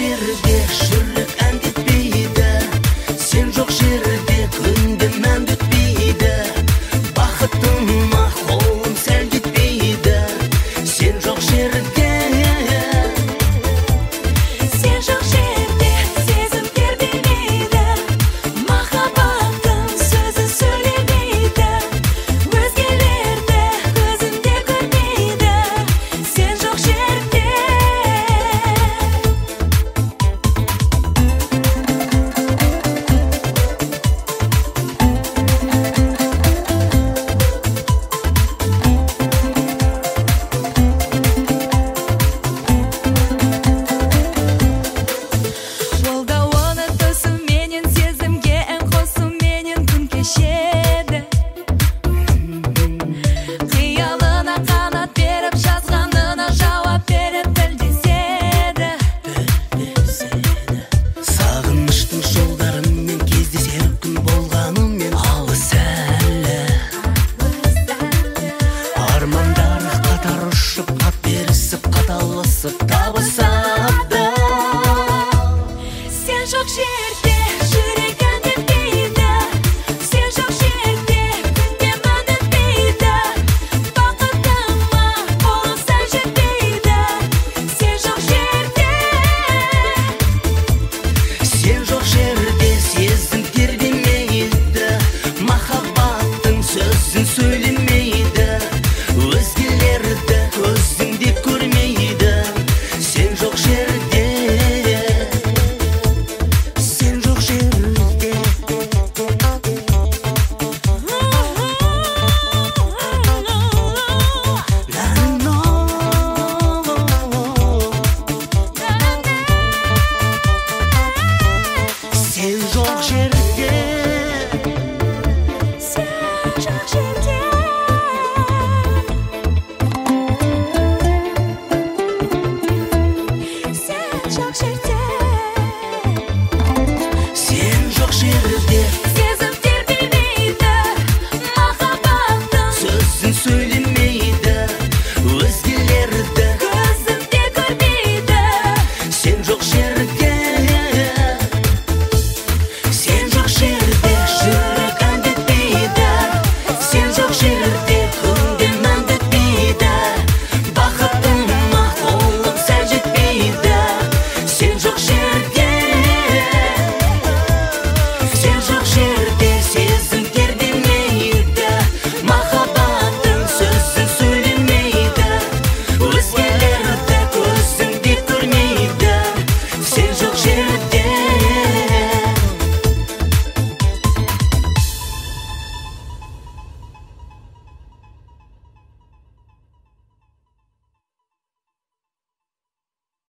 жерде жүрек әндетпейді, сен жоқ жерде күнде мән өтпейді. Бақытыма қолым сәл кетпейді, сен жоқ жерде. Сен жоқ жерде сезім тербемейді, махаббаттың сөзі сөйлемейді, өзгелерді көзімде көрмейді, сен жоқ жерде. Ол да оны төсіменен сезімге ән қосуменен күн кешеді. Қиялына қанат беріп, жазғанына жауап беріп тілдеседі. Сағыныштың жолдарымен кездесер күн болғанымен алыс әлі. Армандар қатар ұшып, қат берісіп, қаталысып табыса